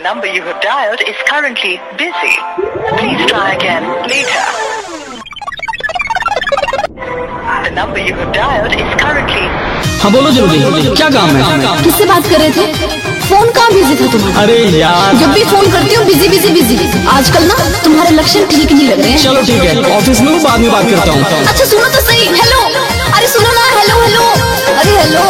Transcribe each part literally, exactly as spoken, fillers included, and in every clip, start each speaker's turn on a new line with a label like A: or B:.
A: number you have dialed is currently busy. Please try again later. The number you have dialed is currently.
B: हाँ बोलो जल्दी, क्या काम है?
C: किससे बात कर रहे थे? फोन कहाँ बिजी था तुम्हारा?
B: अरे यार,
C: जब भी फोन करती हूँ बिजी बिजी बिजी। आजकल ना तुम्हारे लक्षण ठीक नहीं लग रहे हैं।
B: चलो ठीक है, ऑफिस में बाद में बात करता हूँ।
C: अच्छा सुनो तो सही। हेलो, अरे सुनो ना। हेलो हेलो, अरे हेलो।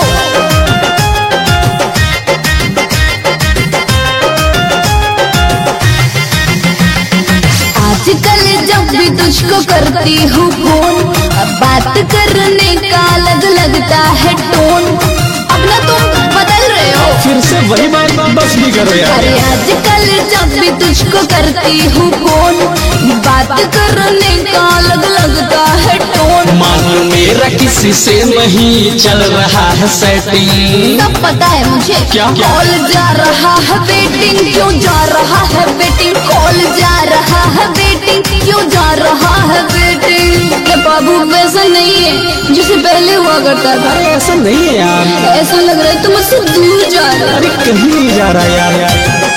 C: आजकल जब भी तुझको करती हूँ फोन, बात करने का अलग लगता है टोन। अब ना तुम बदल रहे हो,
B: फिर से वही बात बस भी करो यार।
C: अरे आजकल जब भी तुझको करती हूँ फोन, बात करने का अलग लगता है टोन।
B: मानो मेरा किसी से नहीं चल रहा है सेटिंग।
C: सब पता है मुझे।
B: क्या?
C: कॉल जा रहा है वेटिंग, क्यों जा रहा है वेटिंग? कॉल जा रहा है वेटिंग, क्यों जा रहा है वेटिंग? ये बाबू वैसा नहीं है जिसे पहले हुआ करता था।
B: अरे ऐसा नहीं है यार,
C: ऐसा लग रहा है तुम मुझसे दूर जा रहे हो।
B: अरे कहीं नहीं जा रहा यार यार।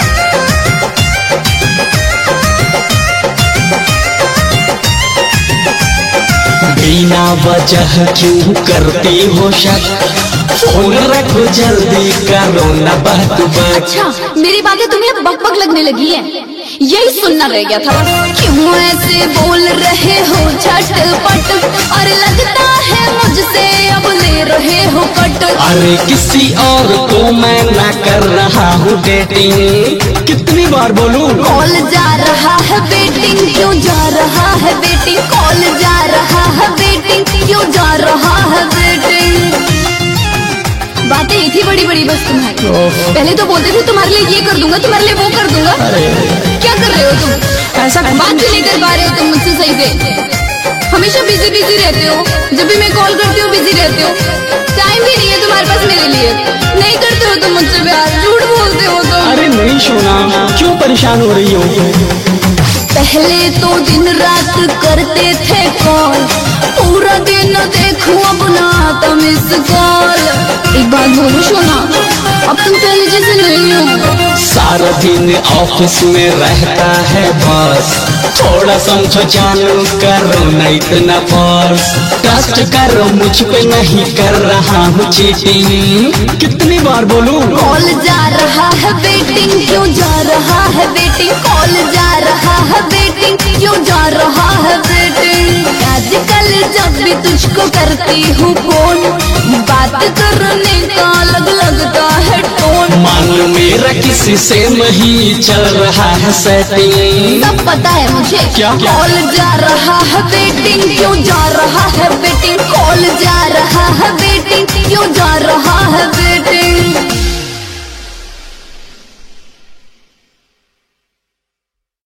B: बिना वजह क्यों करती हो शक? फोन रखो जल्दी, करो न बात बात।
C: अच्छा, मेरी बातें तुम्हें बक बक लगने लगी है, यही सुनना रह गया था। क्यों ऐसे बोल रहे हो झटपट, और लगता है मुझसे अब ले रहे हो कट।
B: अरे किसी और को मैं ना कर रहा हूँ डेटिंग, कितनी बार बोलूं?
C: कॉल जा रहा है वेटिंग, क्यों जा रहा है वेटिंग? कॉल जा रहा है वेटिंग, क्यों जा रहा है वेटिंग? बातें ही थी बड़ी बड़ी बस तुम्हारी। पहले तो बोलते थे तुम्हारे लिए ये कर दूंगा, तुम्हारे लिए वो कर दूंगा। क्या कर रहे हो तुम?
B: ऐसा
C: बात भी नहीं कर पा रहे हो तुम मुझसे सही से। हमेशा बिजी बिजी रहते हो, जब भी मैं कॉल करती हूँ बिजी रहते हो। टाइम भी नहीं है तुम्हारे पास मेरे लिए। नहीं करते हो तुम मुझसे प्यार, झूठ बोलते हो तुम।
B: अरे नहीं सोना, क्यों परेशान हो रही हो?
C: पहले तो दिन रात करते थे कॉल, पूरा दिन देखूं अपना तो मिस कॉल। एक बात बोलो सोना, अब तुम पहले जैसे नहीं हो।
B: सारा दिन ऑफिस में रहता है बॉस, थोड़ा समझो जानू, करो न इतना फॉर्स। ट्रस्ट करो मुझ पे, नहीं कर रहा हूँ चीटिंग, कितनी बार बोलूं?
C: कॉल जा रहा है वेटिंग, क्यों जा रहा है वेटिंग? कॉल जा रहा है वेटिंग, क्यों जा रहा है वेटिंग? आजकल जब भी तुझको करती हूँ फोन, बात करने का अलग लगता है टोन।
B: मानो मेरा किसी से नहीं चल रहा है सेटिंग।
C: सब पता है मुझे।
B: क्या?
C: कॉल जा रहा है वेटिंग, क्यों जा रहा है वेटिंग? कॉल जा रहा है वेटिंग, क्यों जा रहा है